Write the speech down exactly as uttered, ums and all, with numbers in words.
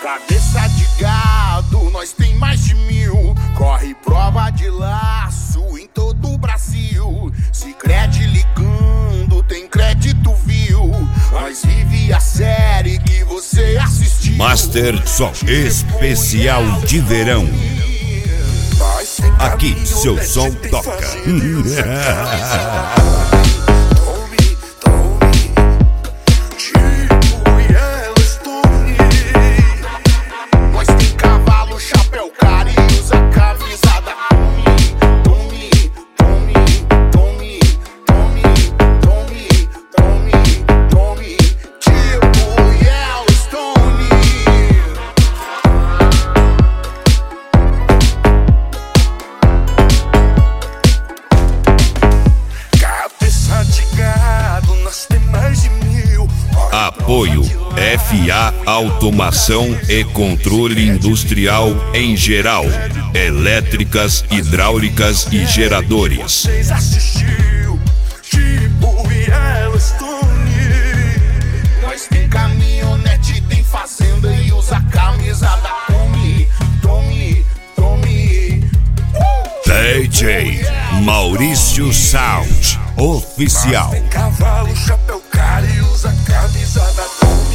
Cabeça de gado, nós tem mais de mil. Corre prova de laço em todo o Brasil. Se crede ligando, tem crédito, viu? Nós vive a série que você assistiu. Master Som especial de verão. Aqui seu som toca. Apoio F A Automação e Controle Industrial em geral, elétricas, hidráulicas e geradores. Nós tem caminhonete, tem fazenda e usa camisa da Tommy, Tommy, Tommy. D J Maurício Sound Oficial. Tem cavalo, chapéu cara e usa camisa da Tommy.